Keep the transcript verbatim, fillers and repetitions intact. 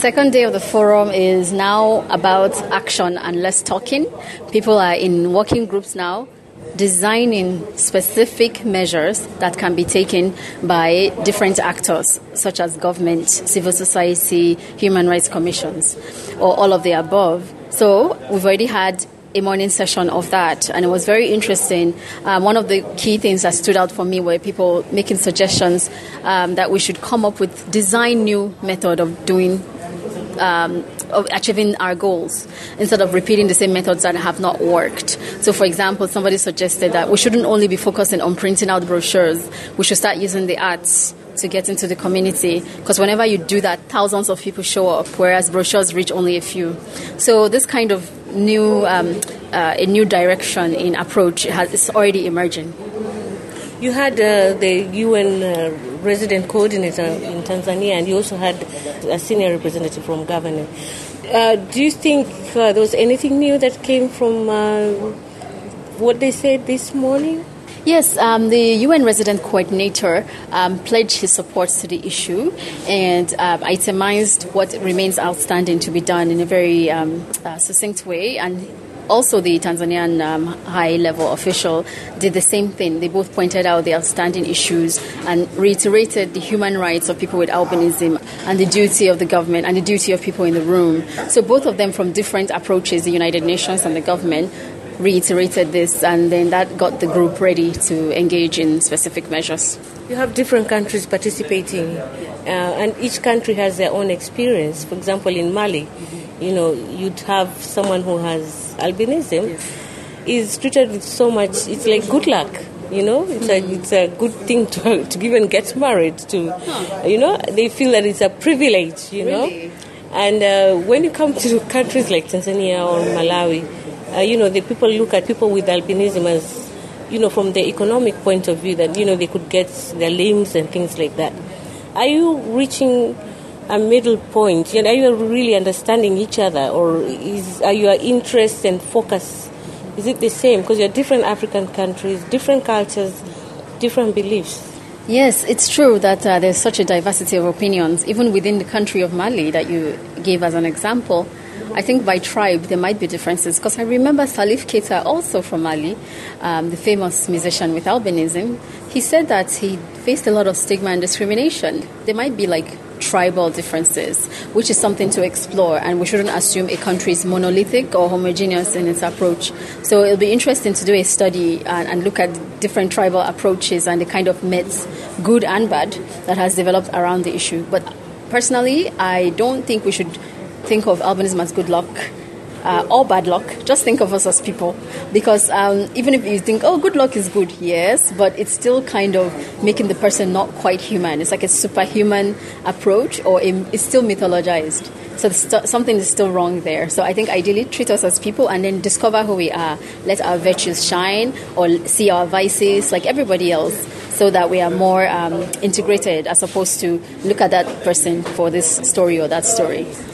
second day of the forum is now about action and less talking. People are in working groups now, designing specific measures that can be taken by different actors, such as government, civil society, human rights commissions, or all of the above. So we've already had a morning session of that, and it was very interesting. Um, one of the key things that stood out for me were people making suggestions um, that we should come up with, design new method of doing Um, of achieving our goals instead of repeating the same methods that have not worked. So, for example, somebody suggested that we shouldn't only be focusing on printing out brochures. We should start using the arts to get into the community, because whenever you do that, thousands of people show up, whereas brochures reach only a few. So this kind of new um, uh, a new direction in approach has, is already emerging. You had uh, the U N uh, resident coordinator in Tanzania, and you also had a senior representative from government. Uh, do you think uh, there was anything new that came from uh, what they said this morning? Yes, um, the U N resident coordinator um, pledged his support to the issue and um, itemized what remains outstanding to be done in a very um, uh, succinct way. And also the Tanzanian um, high-level official did the same thing. They both pointed out the outstanding issues and reiterated the human rights of people with albinism and the duty of the government and the duty of people in the room. So both of them, from different approaches, the United Nations and the government, reiterated this, and then that got the group ready to engage in specific measures. You have different countries participating, uh, and each country has their own experience. For example, in Mali, you know, you'd have someone who has albinism, yes, is treated with so much, it's like good luck, you know, it's, mm-hmm. a, it's a good thing to, to even get married to, huh. you know, they feel that it's a privilege, you know. Really? And uh, when you come to countries like Tanzania or Malawi, uh, you know, the people look at people with albinism as, you know, from the economic point of view, that, you know, they could get their limbs and things like that. Are you reaching a middle point? You know, are you really understanding each other, or is are your interests and focus, is it the same? Because you're different African countries, different cultures, different beliefs. Yes, it's true that uh, there's such a diversity of opinions, even within the country of Mali that you gave as an example. I think by tribe there might be differences, because I remember Salif Keita, also from Mali, um, the famous musician with albinism. He said that he faced a lot of stigma and discrimination. There might be like tribal differences, which is something to explore, and we shouldn't assume a country is monolithic or homogeneous in its approach. So it'll be interesting to do a study and, and look at different tribal approaches and the kind of myths, good and bad, that has developed around the issue. But personally, I don't think we should think of albinism as good luck uh, or bad luck. Just think of us as people, because um, even if you think, oh, good luck is good, yes, but it's still kind of making the person not quite human. It's like a superhuman approach, or a, it's still mythologized. So st- something is still wrong there. So I think ideally treat us as people and then discover who we are. Let our virtues shine, or see our vices like everybody else, so that we are more um, integrated, as opposed to look at that person for this story or that story.